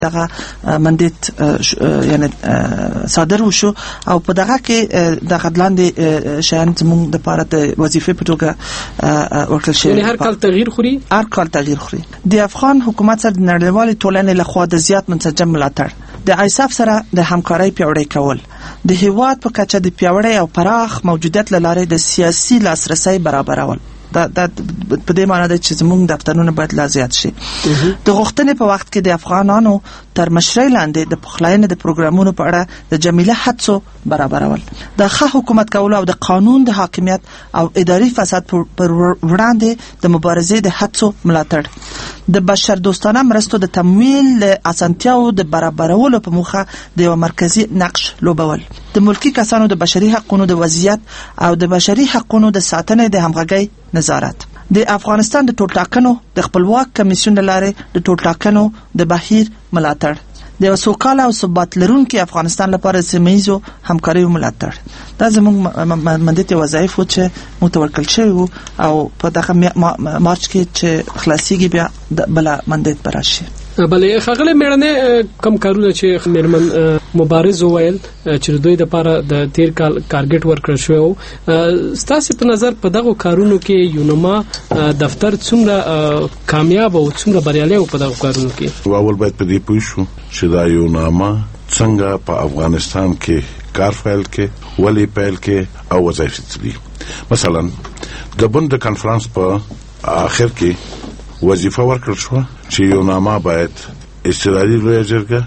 دغه مندیت یعنی صادر وشو او په دغه کې د غدلاندې شیان زموږ د لپاره د وظیفې په توګه ورکړل شوی. یعنی هر کال تغییر خوري. د افغان حکومت سره د نړیوالې ټولنې لخوا د زیات منسجم ملاتړ، د ایساف سره د همکارۍ پیاوړی کول، د هیواد په کچه د پیاوړی او پراخ موجودیت لاره د سیاسي لاسرسي برابرول. دا په دې معنی ده چې زموږ دفترونه باید لا زیات شي. د غوښتنې په وخت کې د افغانانو تر مشرۍ لاندې د پخلاینې د پروګرامونو په اړه د جمیله هڅو برابرول، د ښه حکومت کولو او د قانون د حاکمیت او اداري فساد پر وړاندې د مبارزې د هڅو ملاتړ، د بشر دوستانه مرستو د تمویل له اسانتیاو د برابرولو په موخه د یو مرکزی نقش لوبول، د ملکی کسانو د بشري حقوقو د وضعیت او د بشري حقوقو د ساتنې د همغږۍ نظارت، د افغانستان د ټولټاکنو د خپلواک کمیسیون لاره د ټولټاکنو د بهیر ملاتړ، د سوکاله او ثبات لرونکي افغانستان لپاره سیمه‌ایزو همکاري ملاتړ. دا زموږ مندیت وظایف و چې متورکل شوی او په دغه مارچ کې چې خلاصيږي بیا بل مندیت براشي. بلې خغله میړنه کم کارونه چې میرمن مبارز وویل چې دوی د لپاره د تیر کال کارګټ ورکړ شو، ستاسو په نظر په دغه کارونو کې یونما دفتر څومره کامیاب او څومره بریالي او په دغه کارونو کې؟ اول باید په دې پوه شو چې دا یونما څنګه په افغانستان کې کار فعال کې ولې پیل کې او وظایف دي. مثلا د بند کانفرنس په اخر کې وظیفه ورکړل شو چې یونما باید استرالي لویه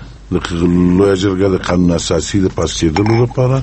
جرګه د قانون اساسي د پاس کېدلو لپاره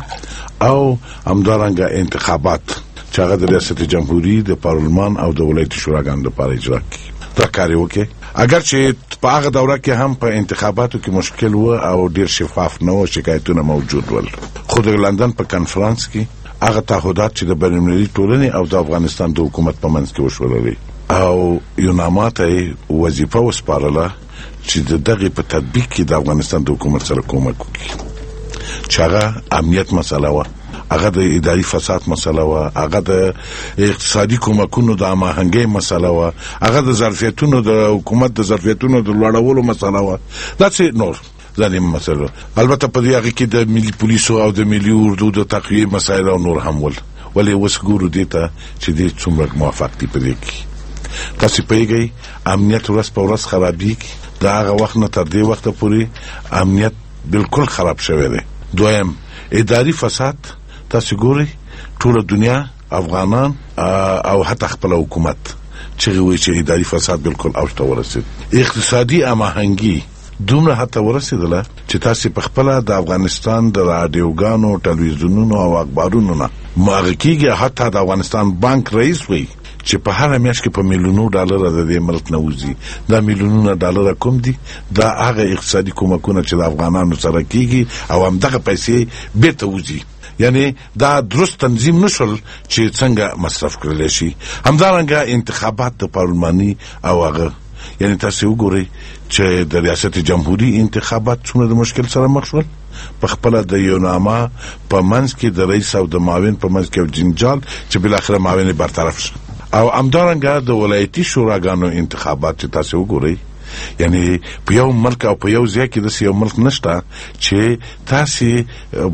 او همدارنګه انتخابات چې هغه د ریاست جمهوریت د پارلمان او د ولایتي شوراګانو لپاره اجرا کړي. دا کار وکړي اگر چې په هغه دوره کې هم په انتخاباتو کې مشکل و او ډیر شفاف نه و، شکایتونه موجود ول، خو د لندن په کانفرنس کې هغه تعهدات چې د بین‌المللي ټولنې او د افغانستان د حکومت په منځ کې وشول او یونما ته وظیفه وسپارله چې دغه په تطبیق کې د افغانستان د حکومت سره کومک وکړي، چې هغه امنیت مسله و، هغه د اداري فساد مسله و، هغه د اقتصادي کومکونو د هماهنګۍ مسله و، هغه د ظرفیتونو د حکومت د ظرفیتونو د لوړولو مسله و. دا څه نور ځانې مسله. البته په دې هغه کې د ملي پولیسو او د ملي اردو د تقویه مسایل او نور هم ول، ولې اوس ګورو دې ته چې دې څومره موافق دي په دې کې. تاسو پیږئ امنیت ورځ په ورځ خرابېږي، دا هغه وخت نه تر دې وخته پورې امنیت بالکل خراب شوی دی. دویم اداري فساد، تاسو ګورئ ټول دنیا افغانان او حتی خپل حکومت چې وایي چې اداري فساد بالکل اوج ته ورسید. اقتصادي هماهنګي دومره حتی ورسېدله چې تاسو په خپل د افغانستان د رادیوګانو، ټلویزیونونو او اخبارونو نه ماغه کېږي، حتی د افغانستان بانک رئیس وایي چې په هر میاشت کې په میلیونو ډالر د دې ملک نه وځي. دا میلیونونه ډالر کوم دي؟ دا هغه اقتصادي کومکونه چې د افغانانو سره کېږي او همدغه پیسې بیرته وځي. یعنی دا درست تنظیم نشول چې څنګه مصرف کړل شي. همدارنګه انتخابات د پارلماني او هغه، یعنی تاسو وګورئ چې د ریاست جمهوریت انتخابات څومره د مشکل سره مخ شول، په خپل د یونما په منځ کې د رئیس او د معاون په منځ کې جنجال چې بل اخر معاون برطرف شو، او همدارنګه د ولایتي شوراګانو انتخابات چې تاسو وګورئ، یعنی په یو ملک او په یو ځای کې د یو ملک نشته چې تاسو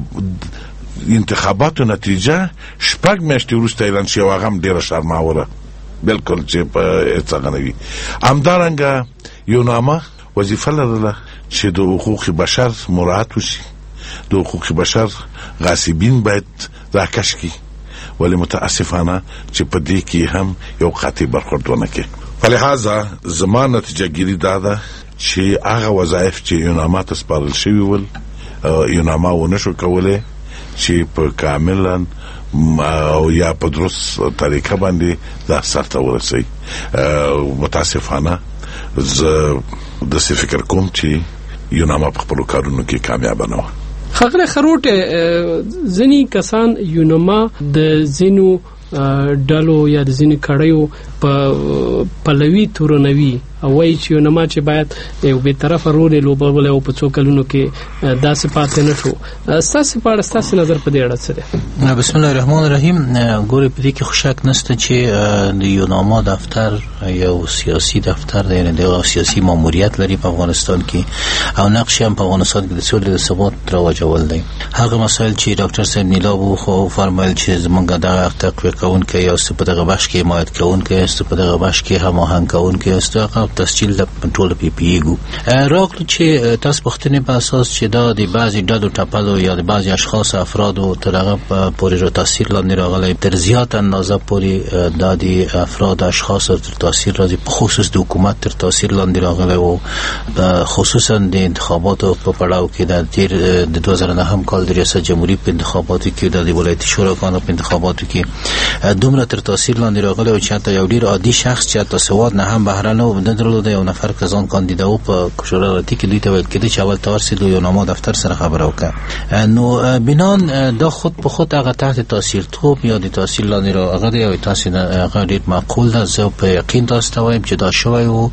انتخاباتو نتیجه شپږ میاشتې وروسته اعلان شي او هغه هم ډیره شرماوره بالکل چې په څنګه وي. همدارنګه یونما وظیفه لرله چې د حقوق بشر مراعات وشي، د حقوق بشر غاصبین باید راکش کی، ولی متاسفانه چې په دې کې هم یو قاطع برخورد ونه کوي. فلهذا زما نتیجه ګیری دا ده چې هغه وظایف چې یونما ته سپارل شوي ول یونما ونه شو کولای چې په کاملا او یا په درست طریقه باندې دا سرته ورسي. متاسفانه زه د څه فکر کوم چې یونما په خپل کارونو کې کامیاب نه و. خغله خروټ ځنی کسان یونما د زینو ډالو یا د ځینې کړیو په پلوي تورنوي وایي چې یونما چې باید یو به طرف رول لوبول او په څو کلونو کې داسې پاتې نشو. تاسو په اړه تاسو نظر په دې اړه څه دی؟ بسم الله الرحمن الرحیم. ګورې په دې کې خوشاک نشته چې د یونما دفتر یو سیاسي دفتر دی، یعنی د سیاسي ماموریت لري په افغانستان کې او نقش هم په افغانستان کې د سولې د ثبات راوچول دی. هغه مسایل چې ډاکټر صاحب نیلابو خو فرمایل چې زمونږ دغه تقویه کوونکی یا په دغه بخش کې حمایت کوونکی است، په دغه بخش کې هماهنګ کوونکی است، هغه تسجیل د ټول پی پی ایګو راغلو چې تاسو پختنې په اساس چې دا د بعضی ډلو ټاپلو یا د بعضی اشخاص افرادو ترغه پورې رو تاثیر لاندې راغلی، تر زیات اندازه پورې د افراد اشخاص تر تاثیر راځي، په خصوص د حکومت تر تاثیر لاندې راغلی او خصوصا د انتخاباتو په پړاو کې د تیر د 2009 کال د ریاست جمهوریت په انتخاباتو کې د ولایتي شوراګانو په انتخاباتو کې دومره تر تاثیر لاندې راغلی او چې حتی یو ډیر عادي شخص چې حتی سواد نه هم بهره نه درلوده، یو نفر کسان کاندیداو په شورا ریاستي کې دوی ته ویل کېده چې اول تاسو د یونما دفتر سره خبرو وکړه. نو بنان دا خود په خود هغه تحت تاثیر توپ یا د تاثیر لاندې راغلی او تاسو هغه ډیر معقول ده. زه په یقین تاسو ته وایم چې دا شوی او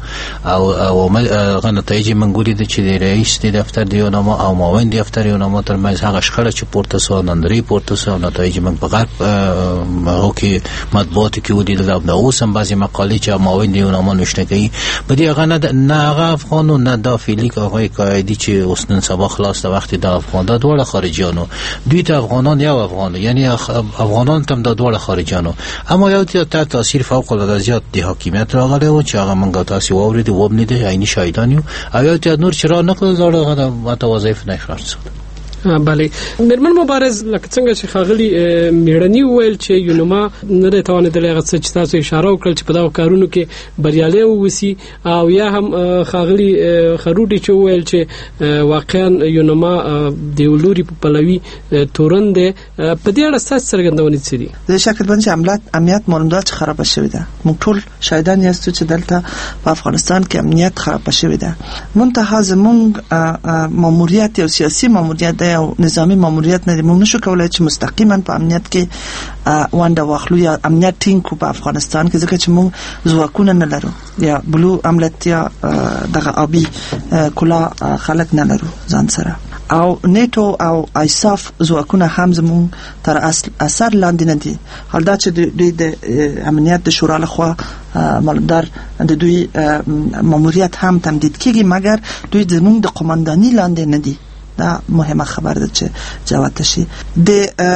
هغه نتایج منګوري دي چې د رئیس د دفتر د یونما او معاون د دفتر یونما ترمنځ هغه شخړه چې پورته سو نندري پورته سو نتایج من په غرب هغه کې مطبوعات کې ودی د اوس هم بعضی مقالې چې معاون د یونما نشته کوي په دې هغه نه هغه افغانو نه داخلي هغه قاعده چې اوس نن سبا خلاص د وخت د افغان د ډول خارجيانو دوی ته افغانان یو افغان یعنی افغانان تم د ډول خارجيانو اما یو ته تاثیر فوق العاده زیات د حکومت راغلی او چې هغه منګه تاسو وورید و نه دي عیني شاهدان یو او ته نور چر نه کول زړه غته وظیفه نه خرڅ. بله مرمن مبارز لکه څنګه چې خاغلی میړنی ویل چې یونما نه توانیدل هغه څه چې تاسو اشاره وکړل چې په دا کارونو کې بریالي ووسی او یا هم خاغلی خروډي چې ویل چې واقعا یونما د ولوري په پلوي تورند په دې اړه څه څرګندونې څه دي؟ د شکل باندې امنیت موندات خراب شوی ده. موږ ټول شاهدان یاستو چې دلته په افغانستان کې امنیت خراب شوی ده. منتها زموږ ماموریت او سیاسي ماموریت او نظامی ماموریت نه موږ نشو کولای چې مستقیما په امنیت کې وانده واخلو یا امنیت ټینګ په افغانستان کې ځکه چې موږ ځواکونه نه لرو یا بلو امنیت یا دغه ابي کلا خلک نه لرو ځان سره او نیټو او ایساف ځواکونه هم زموږ تر اثر لاندې نه دي. حال دا چې د امنیت د شورا لخوا مالدار د دوی ماموریت هم تمدید کیږي مګر دوی زموږ د قومنداني لاندې نه دي. دا مهمه خبر ده چې جواب شي. د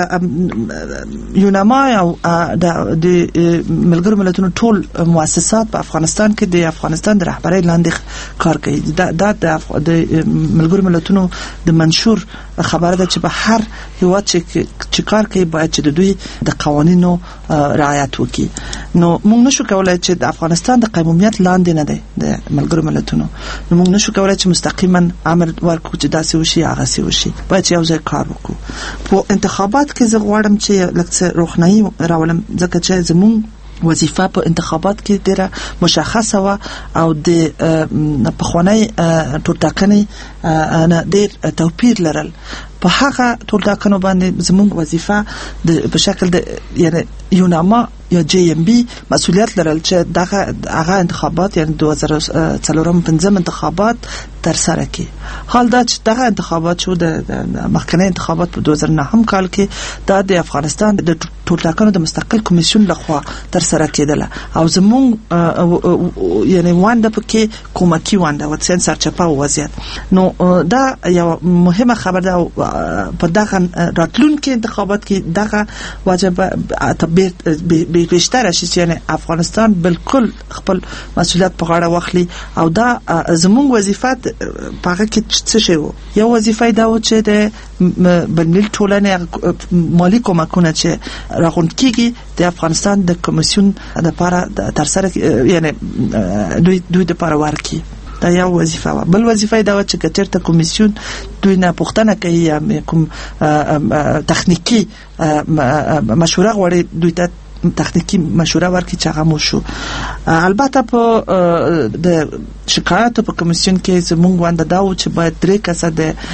یونما او د ملګرو ملتونو ټول مؤسسات په افغانستان کې د افغانستان د رهبرۍ لاندې کار کوي. دا د ملګرو ملتونو د منشور خبره ده چې په هر هیواد چې کار کوي باید چې د دوی د قوانینو رعایت وکړي. نو موږ نشو کولای چې د افغانستان د قومیت لاندې نه دی د ملګرو ملتونو. نو موږ نشو کولای چې مستقیما امر ورکړو چې داسې وشي هغه سی وشي. باید یو ځای کار وکړو. په انتخابات کې زه غواړم چې لکه روښنايي راولم ځکه چې زموږ وظیفه په انتخابات کې ډیره مشخصه و او د پخوانی ټولټاکنې نه ډیر توپیر لرل. په هغه ټولټاکنو باندې زموږ وظیفه په شکل د یعنی یونما یا جی ام بی مسؤلیت لرل چې هغه انتخابات یعنی 2005 انتخابات تر سره کې. حال دا چې دغه انتخابات شو د مخکنی انتخابات په 2009 کال کې د افغانستان د ټولټاکنو د مستقل کمیسیون لخوا تر سره کېدله او زموږ یعنی وانده پکې کومکی وانده وڅن سرچپه وضعیت. نو دا یو مهمه خبر ده په دغه راتلونکي انتخابات کې دغه واجب بیشتر شي چې افغانستان بالکل خپل مسؤلیت په غاړه واخلي او دا زموږ وظیفه په هغه کې څه شی وو. یو وظیفه دا و چې د بنل ټولنې مالی کومکونه چې راغونډ کیږي د افغانستان د کمیسیون لپاره تر سره یعنی دوی د لپاره ورکی. دا یو وظیفه و. بل وظیفه دا و چې کچرته کمیسیون دوی نه پوښتنه کوي یا کوم تخنیکی مشوره غواړي دوی ته تخنیکی مشوره ورکړي چې هغه مو شو. البته په د شکایت په کمیسیون کې زموږ وانده دا و چې باید 3 کسه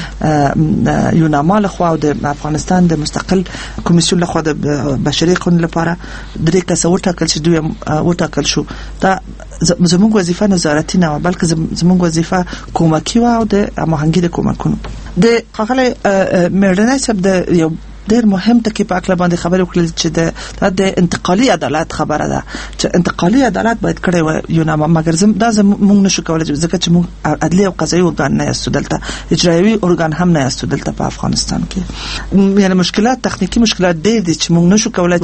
د یوناما لخوا او د افغانستان د مستقل کمیسیون لخوا د بشري قانون لپاره 3 کسه وټاکل شي، دوی وټاکل شو. دا زموږ وظیفه نظارتي نه و، بلکې زموږ وظیفه کومکی و او د هماهنګي د کومکونو. د خغله میرډنای صاحب د یو ډیر مهم ټکی په اړه باندې خبرې وکړل چې د انتقالي عدالت خبره ده چې انتقالي عدالت باید کړی و یوناما، مګر موږ نشو کولای ځکه چې موږ عدلي او قضایي ارګان نه یاستو، دلته اجرایي ارګان هم نه یاستو دلته په افغانستان کې. یعنی مشکلات تخنیکی مشکلات ډیر دي چې موږ نشو کولای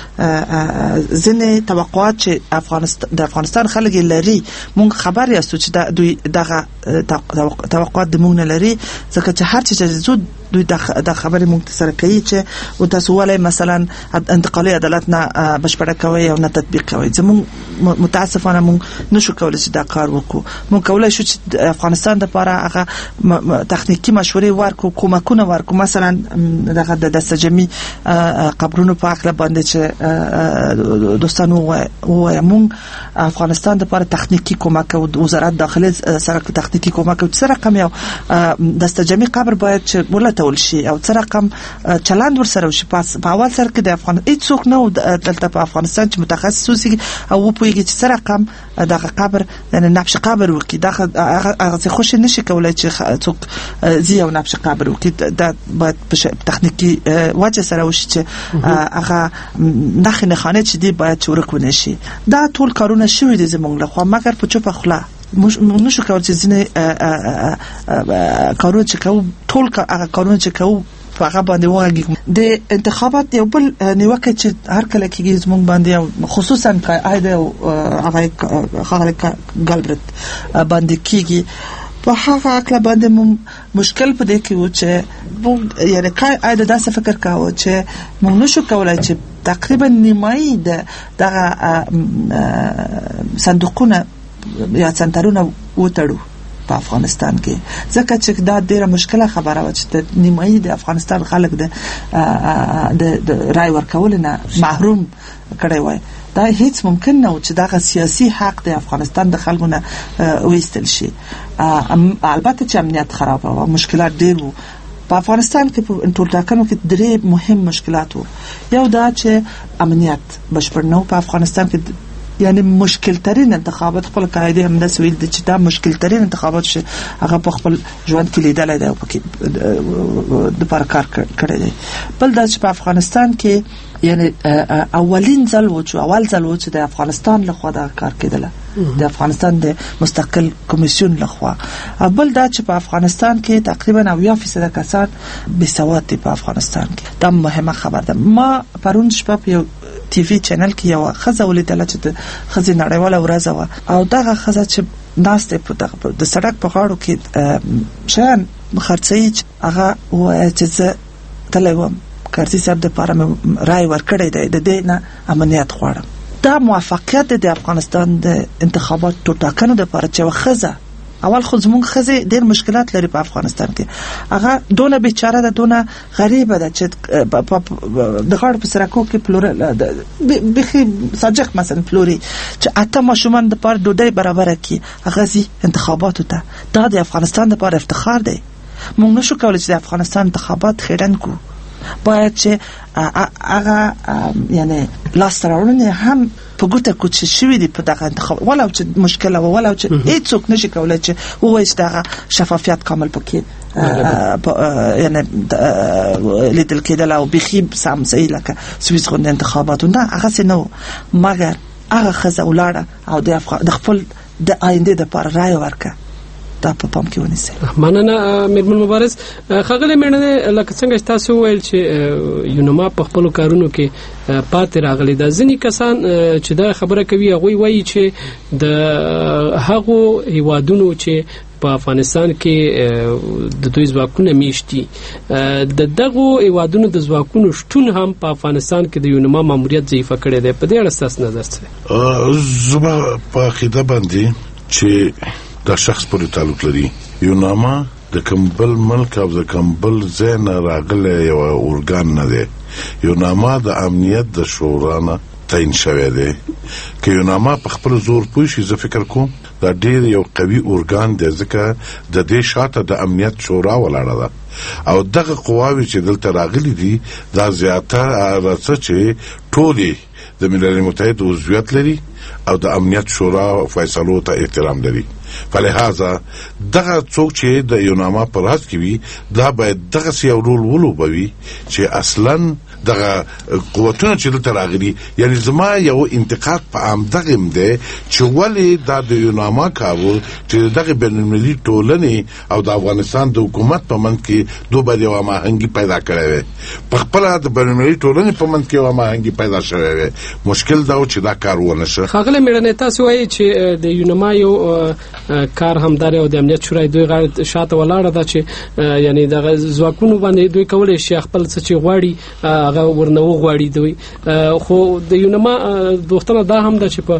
چې ځینې توقعات چې د افغانستان خلک لري موږ خبر یاستو چې دوی دغه توقعات د موږ نه لري، ځکه چې هر څه چې دوی د خبرې موږ سره کوي چې او تاسو ولې مثلا انتقالي عدالت نه بشپړه کوي او نه تطبیق کوي. زموږ متاسفانه موږ نشو کولای چې دا کار وکړو. موږ کولای شو چې افغانستان لپاره هغه تخنیکی مشورې ورکو، کومکونه ورکو، مثلا دغه د سجمي قبرونو په اړه باندې چې دوستانو وایي موږ افغانستان لپاره تخنیکی کومک او وزارت داخله سره تخنیکی کومک او سره کم یو د سجمي قبر باید چې ولټول شي او سره کم چلند ورسره وشي. په اول سر کې د افغان هیڅوک نه دلته په افغانستان چې متخصص وي او پوهیږي چې سره کم دغه قبر یعنی نقش قبر وکړي، دغه خوش نشي کولای چې څوک زی او نقش قبر وکړي. دا باید په تخنیکی وجه سره وشي چې هغه نخنه خانه چې دی باید چورک ونشي. دا ټول کارونه شوي دي زمونږ له خوا، مګر په چوپه خوله نشو کولای چې ځینې کارونه چې کوو ټول هغه کارونه چې کوو هغه باندې وایي. د انتخابات یو بل نیوکه چې هر کله کېږي زموږ باندې خصوصا قاعده او هغه ګالبرت باندې کېږي، په هغه اکلا باندې مشکل په دې کې و چې یعنی قاعده داسې فکر کاوه چې موږ نشو کولای چې تقریبا نیمایي دغه صندوقونه یا سنترونه وټړو په افغانستان کې، ځکه چې دا ډیره مشکله خبره و چې نیمایي د افغانستان خلک د رای ورکول نه محروم کړي وای. دا هیڅ ممکن نه و چې دا سیاسي حق د افغانستان د خلکو نه وېستل شي. البته چې امنیت خراب و، مشکلات ډیر وو په افغانستان کې. په ټول ټاکنو کې 3 مهم مشکلات وو. یو دا چې امنیت بشپړ نه په افغانستان کې، یعنی مشکل ترین انتخابات خپل قاعده هم د سویل د چې دا مشکل ترین انتخابات شي هغه په خپل ژوند کې لیدل دی او پکې د پر کار کړی دی. بل دا چې په افغانستان کې یعنی اول ځل و چې د افغانستان لخوا دا کار کېدله، د افغانستان د مستقل کمیسیون لخوا. بل دا چې په افغانستان کې تقریبا 90% کسان بې سواد دي په افغانستان کې. دا مهمه خبر ده. ما پرون شپه په یو ټي وي چینل کې یو خزه ولیدله چې د خزې نړیواله ورځ وه او دغه خزه چې ناسته په د سړک په غاړو کې شیان خرڅوي چې هغه وایي چې زه تللی وم کارتي صاحب دپاره مې رای ورکړی دی، د دې نه امنیت غواړم. دا موفقیت د افغانستان د انتخاباتو ټاکنو دپاره چې یوه ښځه اول خو زمونږ ښځې ډېر مشکلات لري په افغانستان کې، هغه دونه بیچاره ده، دونه غریبه ده چې د غاړو په سرکو کې بیخي ساجق مثلا پلوري چې 8 ماشومان دپاره ډوډۍ برابره کړي، هغه ځي انتخاباتو ته. دا د افغانستان دپاره افتخار دی. موږ نشو کولی چې د افغانستان انتخابات خیرن کړو. باید چې هغه یعنی لاسته راوړنې هم په ګوته کوچ شوي دي په دغه انتخاب، ولو چې مشکله و، ولو چې هیڅوک نشي کولای چې ووایي چې دغه شفافیت کامل پکې یعنی لیدل کېدل او بیخي سم صحیح لکه سویس غونډه انتخاباتو نه هغسې نه و. مګر هغه ښځه ولاړه او د خپل د آینده دپاره رای ورکړه. دا په پام کې ونیسئ. مننه میرمن مبارز. ښاغلې میرمنې، لکه څنګه چې تاسو وویل چې یونما په خپلو کارونو کې پاتې راغلي ده، ځینې کسان چې دا خبره کوي هغوی وایي چې د هغو هیوادونو چې په افغانستان کې د دوی ځواکونه میشتي، د دغو هیوادونو د ځواکونو شتون هم په افغانستان کې د یونما ماموریت ضعیفه کړی دی. په دې اړه ستاسو نظر څه؟ زما په عقیده باندې چې دا شخص پورې تعلق لري. یوناما د کمبل ملک او د کمبل ځای نه راغلی یو ارګان نه دی. یوناما د امنیت د شورا نه تعین شوی دی. که یوناما په خپل زور پوه شي، زه فکر کوم دا ډېر یو قوي ارګان دی، ځکه د دې شاته د امنیت شورا ولاړه ده او دغه قواوې چې دلته راغلي دي دا زیاتره څه چې ټولې د ملل متحد عضویت لري او د امنیت شورا فیصلو ته احترام لري. فلهذا دغه څوک چې د یوناما په راس کې وي دا باید دغه یو رول ولوبوي چې اصلا دغه قوتونه چې دلته راغلي، یعنی زما یو انتقاد په عام دغه دی چې ولې دا د یوناما کاوه چې دغه بین‌المللي ټولنې او د افغانستان د حکومت په منځ کې دوه باندې یو هماهنګي پیدا کړې وي، په خپل د بین‌المللي ټولنې په منځ کې یو هماهنګي پیدا شوې وي. مشکل دا و چې دا کار ونه شو. خاغله میړنه تاسو وایي چې د یوناما یو کار همدار او د امنیت شورا دوی غاړه شاته ولاړه ده چې یعنی دغه ځواکونو باندې دوی کولای شي خپل څه چې غواړي هغه ورنه وغواړي دوی. خو د یوناما دوختنه دا هم ده چې په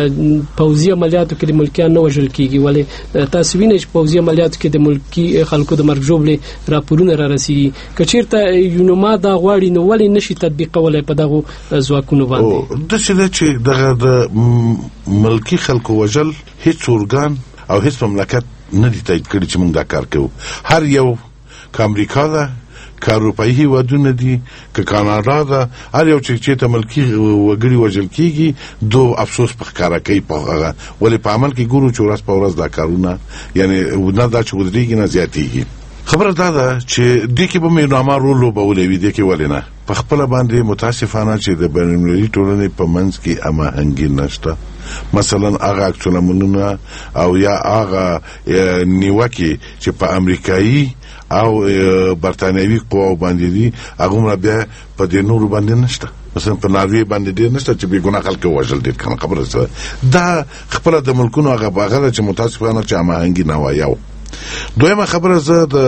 پوځي عملیاتو کې د ملکیان نه وژل کیږي، ولې تاسو وینئ چې پوځي عملیاتو کې د ملکی خلکو د مرګ ژوبلې راپورونه را رسیږي. کچیرته یوناما دا غواړي نو ولې نشي تطبیقولای په دغه ځواکونو باندې؟ د څه چې دغه د ملکی خلکو وژل هیڅ ارګان او هیڅ مملکت نه دی تایید کړی چې موږ دا کار کوو. هر یو که امریکا ده، که اروپایي هیوادونه دي، که کاناډا ده، هر یو چې ته ملکی وګړي وژل کیږي دو افسوس په ښکارا کوي په هغه، ولې په عمل کې ګورو چې ورځ په ورځ دا کارونه یعنی نه دا چې ودرېږي نه زیاتېږي. خبره دا ده چې دې کې به مې یوناما رول لوبولی وي، دې کې ولې نه. په خپله باندې متاسفانه چې د بین‌المللي ټولنې په منځ کې هماهنګي نشته. مثلا هغه عکس العملونه او یا هغه نیوکې چې په امریکایي او برتانوي قواو باندې دي هغه بیا په دې نورو باندې نشته. مثلا په ناروی باندې ډیر نشته چې بې ګناه خلک وژل دي. کنه خبره ده دا خپل د ملکونو هغه باغره چې متاسفانه چې هماهنګي نه وایو. دویمه خبره زه د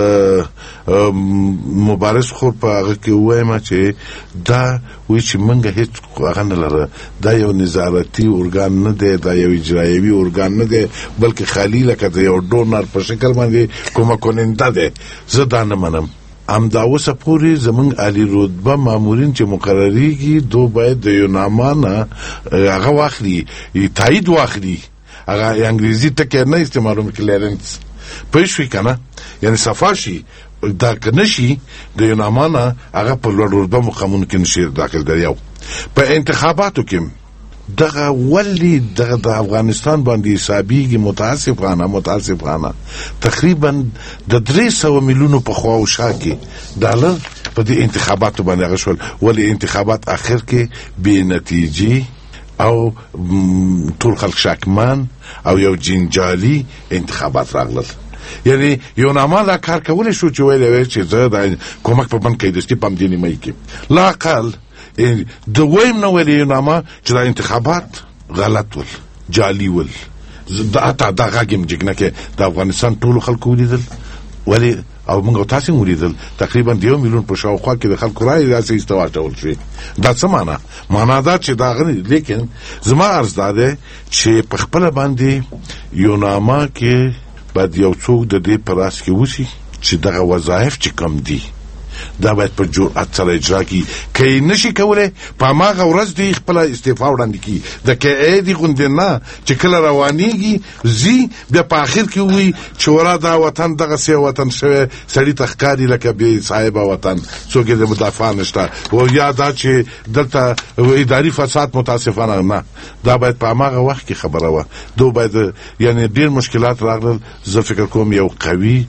مبارز خور په هغه کې وایم چې دا وی چې منګه هیڅ هغه نه لره، دا یو نظارتي ارګان نه دی، دا یو اجرایوي ارګان نه دی، بلکې خالی لکه د یو ډونر په شکل باندې کومه کوننده دی. زه دا نه منم. همدا اوسه پورې زمونږ عالی رتبه مامورین چې مقرریږي دو باید د یوناما نه هغه واخلي، تایید واخلي، هغه انګریزي ټکی نه استعمالوم کلیرنس پوه شوې که نه، یعنی صفا شي. دا که نشي د یوناما نه هغه په لوړ رتبه مقامونو کې نشي داخل دی. یو په انتخاباتو کې دغه ولی دغه د افغانستان باندې حسابيږي متاسفانه تقریبا د 300 میلیونو په خوا او شا کې ډالر په دې انتخاباتو باندې غشول، ولی انتخابات اخر کې بې نتیجې او ټول خلک شاکمان او یو جنجالي انتخابات راغلل. یعنی یوناما لا کار کولی شو چې ویل چې زه د کومک په بند کې دستي پم دیني مې کې لا اقل د ویم نو ویل یوناما چې دا انتخابات غلط ول، جعلي ول. دا غاګم جګنه کې د افغانستان ټول خلکو ولیدل، ولی او موږ تاسو ولیدل تقریبا 2 میلیون په شاوخوا کې د خلکو راي راځي استواټول شي. دا څه معنا دا چې دا غني، لیکن زما عرض ده چې په خپل باندې یوناما کې باید یو څوک د دې پراس کې وسی چې دغه وظایف چې کم دي دا باید په جرأت سره اجرا کی. که نشي کوله په ماغه ورځ دی خپل استعفا وړاندې کی. د کې دی غوندې نه چې کله روانيږي زی بیا په اخر کې وي چې ورا دا وطن دغه سی وطن شوی سړی تخکاری لکه به صاحب وطن څوک د مدافع نشته او یا دا چې دلته اداري فساد متاسفانه نه. دا باید په ماغه وخت کې خبره و. دو باید یعنی ډیر مشکلات راغلل. زه فکر کوم یو قوي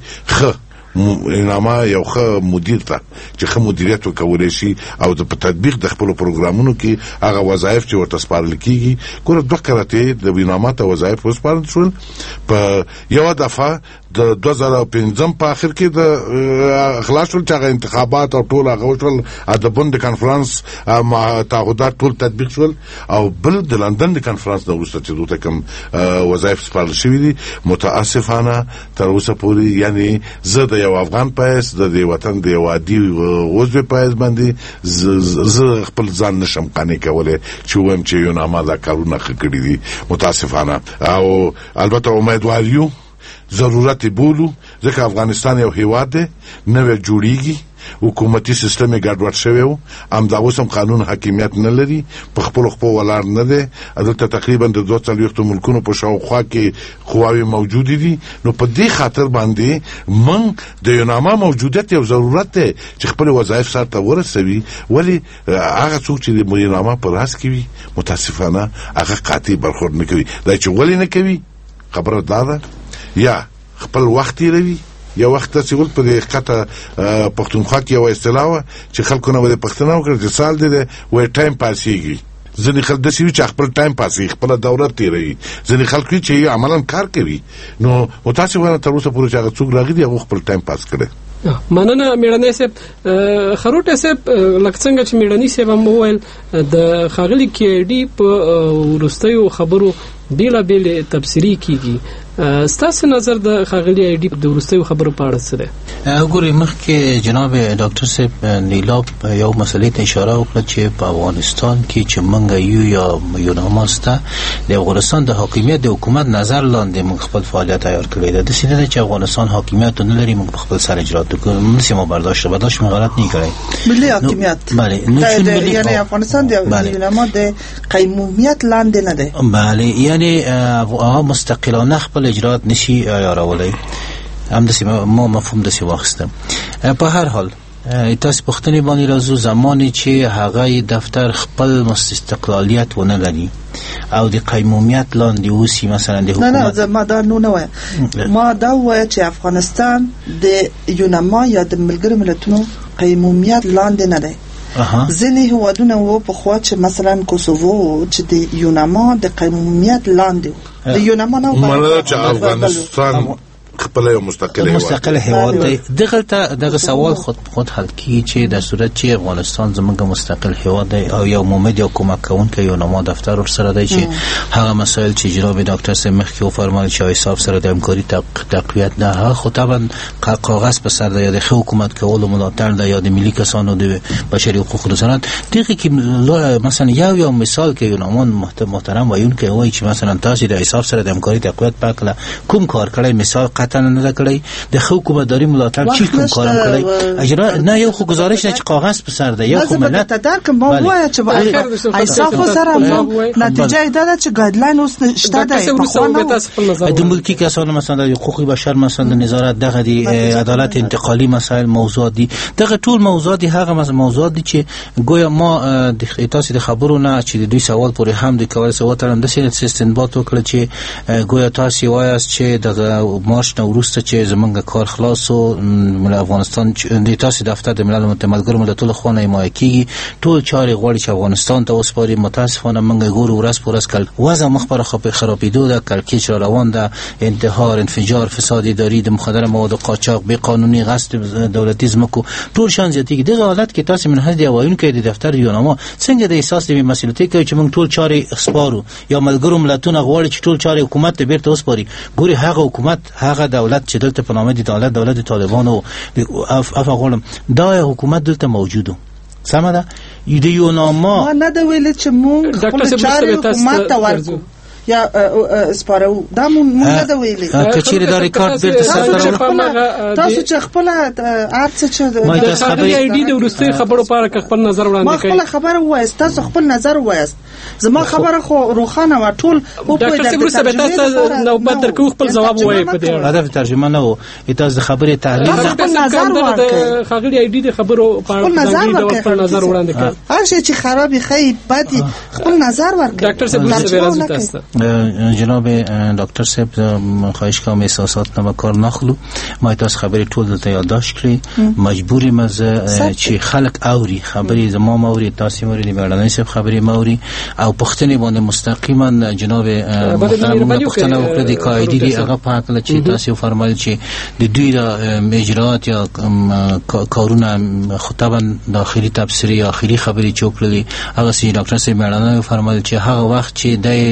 یوناما یو ښه مدیر ته چې ښه مدیریت وکولی شي او د په تطبیق د خپلو پروګرامونو کې هغه وظایف چې ورته سپارل کېږي. ګوره 2 کراتې د یوناما ته وظایف وسپارل شول په یوه دفعه د 2015 په آخر کې د خلاص شول چې هغه انتخابات او ټول هغه وشول، د بن د کنفرانس تعهدات ټول تطبیق شول، او بل د لندن د کنفرانس نه وروسته چې دوی ته کوم وظایف سپارل شوي دي متاسفانه تر اوسه پورې یعنی زه د یو افغان پایس د دې وطن د یو عادي عضو پایس باندې زه خپل ځان نشم قانع کولی چې وایم چې یوناما دا کارونه ښه کړي دي متاسفانه. او البته امیدوار یو ضرورت بولو ځکه افغانستان یو هیواد دی، نوی جوړیږي، حکومتي سیستم یې ګډوډ شوی و، همدا اوس هم قانون حاکمیت نه لري، په خپلو خپو ولاړ نه دی. دلته تقریبا د 42 ملکونو په شاوخوا کې قواوې موجودې دي. نو په دې خاطر باندې موږ د یوناما موجودیت یو ضرورت دی چې خپل وظایف سرته ورسوي. ولې هغه څوک چې د یوناما په راس کې وي متاسفانه هغه قاطع برخورد نه کوي. دا چې ولې نه کوي خبره دا ده، یا خپل وخت تیروي، یو وخت چې ول په حقیقت پښتونخوا کې یو اصطلاح و چې خلکو نه د پښتنو وکړي چې سال دې وای ټایم پاسيږي. ځینې خلک د سوي چې خپل ټایم پاسي خپل دوره تیروي، ځینې خلک چې عملاً کار کوي. نو متاسفانه تر اوسه پورې چې هغه څوک راغلي هغه خپل ټایم پاس کړي. مننه میړنی صاحب. خروټه صاحب لکه څنګه چې میړنی صاحب هم وویل د خاغلی کې ډی په ورستیو خبرو بیلا بیل تفسیری کیږي. ستاسو نظر د خاغلی ای ډی د ورستیو خبرو په اړه څه دی؟ وګورئ مخکې جناب ډاکټر صاحب نیلاب یو مسلې ته اشاره وکړه چې په افغانستان کې چې موږ یا یوناما سته د افغانستان د حاکمیت د حکومت نظر لاندې موږ خپل فعالیت عیار کړی دی. داسې نه ده چې افغانستان حاکمیت نه لري موږ خپل سر اجرا وکړو، موږ ما برداشت مو غلط نه کړی. ملي حاکمیت بله، یعنی افغانستان د یوناما د قیمومیت لاندې نه دی. بله، یعنی هغه مستقلانه خپل اجرات نشي عیارولای. هم داسې ما مفهوم داسې واخیستم. په هر حال تاسو پوښتنې باندې راځو، زمانی چې هغه دفتر خپل استقلالیت ونه لري او د قیمومیت لاندې اوسي، مثلا د حکومت نه ما دا نه وایم، ما دا وایم چې افغانستان د یوناما یا د ملګرو ملتونو قیمومیت لاندې نه دی. ځینې هیوادونه و په خوا چې مثلا کوسوو چې د یوناما د قیمومیت لاندې د یوناما نه مله چې افغانستان خپل یو مستقل هیواد دی. دغه سوال خود حل کی چې د صورت چې افغانستان زموږ مستقل هیواد دی او یو مومد یا کومک کوونکی یوناما دفتر ورسره دی چې هغه مسائل چې جناب ډاکټر صاحب مخکې وفرمایل چې حساب سره د همکاري تقویت نه خو طبعا کاغذ په سر دی یا د حکومت کولو ملاتړ دی یا د ملي کسانو د بشري حقوق رسانات دغه کې مثلا یو مثال کې یوناما محترم وایون کې وایي چې مثلا تاسو د حساب سره د همکاري تقویت پکله کوم کار کړی، مثال قطعا نه کړی د حکومتداري ملاتړ چی کوم کارم کړی اجرا نه یو خو گزارش نه چې کاغذ په سر ده یا خو ملت درک ما وایي چې حساب سره نتیجه ده چې ګایډلاین اوس شته ده د ملکی کسانو مثلا د حقوق بشر مثلا د نظارت دغه دی عدالت انتقالی مسائل موضوعات دي دغه ټول موضوعات هغه موضوعات دي چې گویا ما د تاسو د خبرو نه چې د دوی سوال پورې هم د کول سوال ترم د سیاست استنباط وکړه چې گویا تاسو وایاست چې دغه مارش وروسته چې زمونږ کار خلاص او افغانستان د تاسو دفتر د ملل متحد ملتونو خونه حمایت کیږي ټول چارې غواړي چې افغانستان ته وسپاري. متاسفانه موږ ګورو ورځ پر ورځ کل وضع مخبره خرابېدو ده، کلکیچ را روان ده، انتحار، انفجار، فساد اداري، د مخدر مواد قاچاق، بې قانوني غصب دولتي ځمکو ټول شان زیاتېږي. دغه حالت کې تاسو منهج دی وایونکي د دفتر یوناما څنګه د احساس د مسؤلیت کوي چې موږ ټول چارې خسپارو یا ملګرو ملتونو غواړي چې ټول چارې حکومت ته بیرته وسپاري. ګوري هغه حکومت هغه دولت چې دلته په نامه دي دولت طالبانو افغان دا حکومت دلته موجودو سمه ده د یوناما نه دا ویل چې موږ خپل چارې حکومت ته ورکو یا سپارو دا مونږ نه دا ویلې کچېره دا ریکارډ بیرته سره تاسو چې خپل ارڅ چې د خبري ای ډی د ورستي خبرو په خپل نظر وړاندې کوي. ما خپل خبره وایست، تاسو خپل نظر وایست، زما خبره خو روخانه و ټول په ډاکټر صاحب ورسره تاسو نو بدر کو خپل جواب وایي په دې هدف ترجمه نه و تاسو د خبرې تحلیل د خاغلی ای ډی د خبرو په اړه خپل نظر وړاندې کوي. هر شي چې خرابې خی بدی خپل نظر ورکړي. ډاکټر صاحب ورسره تاسو جناب ډاکټر صاحب خواهش کوم احساسات نه کار نخلو. ما تاسو خبرې ټول دلته یادداشت کړئ. مجبورې مزه چې خلک اوري خبرې زما موري تاسو موري بیړنۍ صاحب خبرې موري او پښتنې باندې مستقیما جناب محترم پښتنه وکړه د قاعده دی هغه په حق چې تاسو فرمایل چې د دوی د اجرات یا کارونه خطابا داخلي تبصری اخري خبرې چوکړلې هغه سي ډاکټر صاحب بیړنۍ فرمایل چې هغه وخت چې د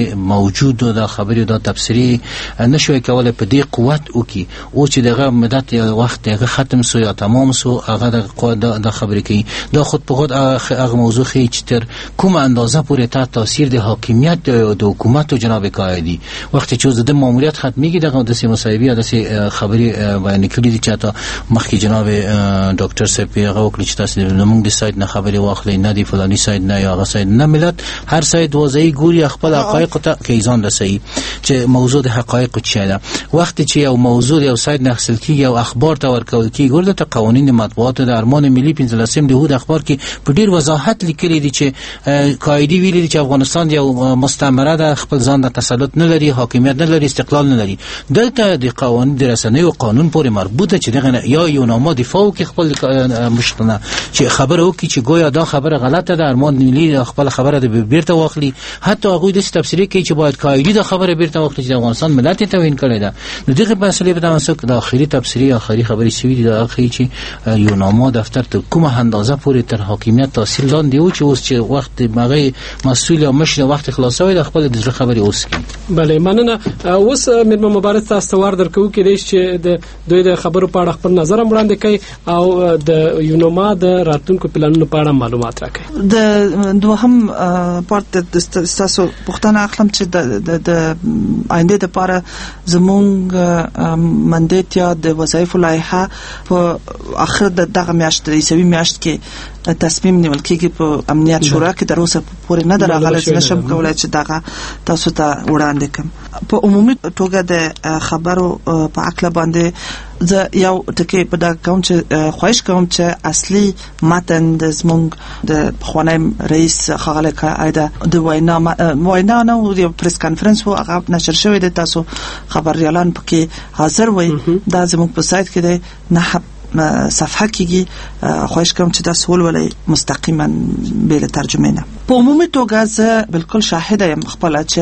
موجود د خبرې د تفسیری نشوي کولای په دې قوت وکي او چې دغه مدت وخت دغه ختم سو یا تمام سو هغه د خبرې کوي دا خود په خود هغه موضوع خي چې تر کومه اندازه پورې تاثیر د حاکمیت د حکومت او جناب قائدی وخت چې د ماموریت ختميږي دغه د مصايبه د خبرې بیان کړي دي چې تا مخکې جناب ډاکټر صاحب هغه وکړي چې تاسو موږ د سایت نه خبرې واخلې نه دی فلاني سایت نه یا هغه سایت نه ملت هر سایت وځي ګوري خپل حقایق ته کیزان رسي چې موضوع د حقایق چي ده وخت چې یو موضوع یو سایت نه حاصل کیږي او اخبار ته ورکول کیږي ګورته ته قوانین مطبوعات د ارمان ملي 15 د اخبار کې په ډیر وضاحت لیکلي دي چې قائدی ویلي چې افغانستان یو مستعمره ده خپل ځان د تسلط نه لري حاکمیت نه لري استقلال نه لري دلته د قوانین د رسنۍ او قانون پورې مربوطه چې دغه یا یو نامه دفاع کې خپل مشتنه چې خبره وکړي چې گویا دا خبره غلطه ده ارمان ملي خپل خبره د بیرته واخلي حتی هغه د تفسیری کوي چې باید قائدی د خبره بیرته واخلي چې افغانستان ملت توهین کړی ده نو دغه مسلې په تاسو د اخري تفسیری اخري خبرې شوې دي اخري چې یو نامه دفتر ته کومه اندازه پورې تر حاکمیت تحصیل لاندې و چې اوس چې وخت مغه مسؤل او مشر وخت خلاصوي د خپل د خبرې اوس کی بله مننه اوس مرمه مبارک تاسو ور درکو کې چې د دوی د خبرو په اړه خپل نظر وړاندې کوي او د یونوما د راتلونکو پلانونو په اړه معلومات راکړي د دوهم پارت د تاسو پښتنه اخلم چې د آینده لپاره زمونږ مندیت یا د وظایف لایحه په اخر دغه میاشت ریسوي میاشت کې تصمیم نیول کېږي په امنیت شورا کې تر اوسه پورې نه درغله چې نشم کولای چې دغه تاسو ته وړاندې کوم په عمومي توګه د خبرو په عقل باندې زه یو ټکی په دا کوم چې خواهش کوم چې اصلي متن د زمونږ د خوانم رئیس خغله قاعده د وینا نه یو پریس کانفرنس وو هغه نشر شوی د تاسو خبريالان پکې حاضر وي دا زموږ په سایت کې د نه صفحه کېږي خواهش کوم چې تاسو ولولئ مستقیما به ترجمه نه په عمومي توګه زه بالکل شاهد یم خپل چې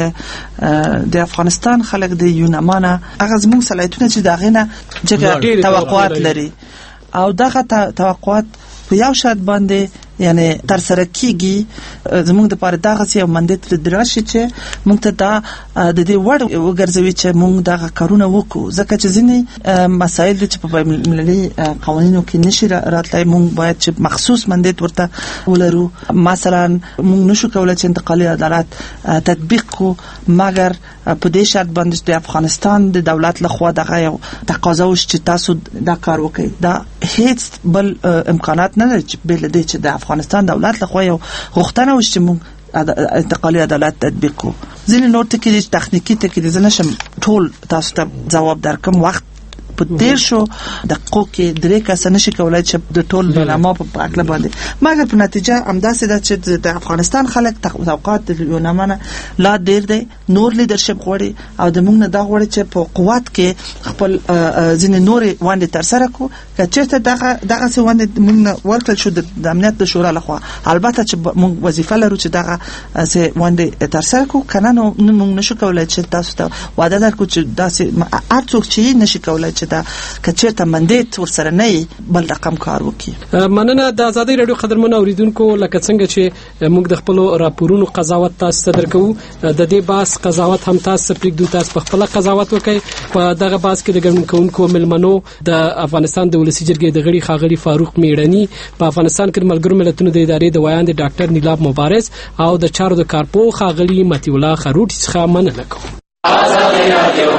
د افغانستان خلک د یونامانه هغه زموږ صلاحیتونه چې دغه نه جګه توقعات لري او دغه توقعات په یو شرط باندې یعنی تر سره کیږي زموږ د پاره دغه سیمه مندت دراشي چې موږ ته دا د دې وړ وګرځوي چې موږ دغه کارونه وکړو ځکه چې ځینې مسایل چې په ملي قوانینو کې نشي راتلای موږ باید چې مخصوص مندت ورته ولرو مثلا موږ نشو کولای چې انتقالي عدالت تطبیق کو مګر په دې شرط باندې چې افغانستان د دولت لخوا دغه یو تقاضا وش چې تاسو دا کار وکړئ دا هیڅ بل امکانات نه لري چې بل دې چې د افغانستان دولت لخوا یو غوښتنه وشي چې موږ انتقالي عدالت تطبیق کو ځینې نور ټکي تخنیکی ټکي ځنه شم ټول تاسو ته جواب درکم وخت په تیر شو دقیقو کې درې کس نشي کولای چې د ټول نامه په عقل باندې مګر په نتیجه همداسې ده چې د افغانستان خلک توقعات د یونامانه لا ډیر دی نور لیدرشپ غواړي او د موږ نه دا غواړي چې په قوت کې خپل ځینې نور وړاندې تر سره کو کچته دغه څه وړاندې موږ ورکړل شو د امنیت د شورا لخوا البته چې موږ وظیفه لرو چې دغه څه وړاندې تر سره کو کنه نو موږ نشو کولای چې تاسو ته وعده درکو چې داسې هرڅوک چې نشي کولای چې دا کچته مندیت ورسره نه بل رقم کار وکي مننه د آزادۍ رادیو قدرمن اوریدونکو لکه څنګه چې موږ د خپل راپورونو قضاوت تاسو ته درکو د دې باس قضاوت هم تاسو پرېږدو تاسو په خپل قضاوت وکړئ په دغه باس کې د ګڼونکو ملمنو د افغانستان د ولسی جرګې د غړي خاغلی فاروق میړنی په افغانستان کې ملګرو ملتونو د ادارې د ویاند ډاکټر نیلاب مبارز او د چارو د کارپو خاغلی متي الله خروټ څخه مننه کوم.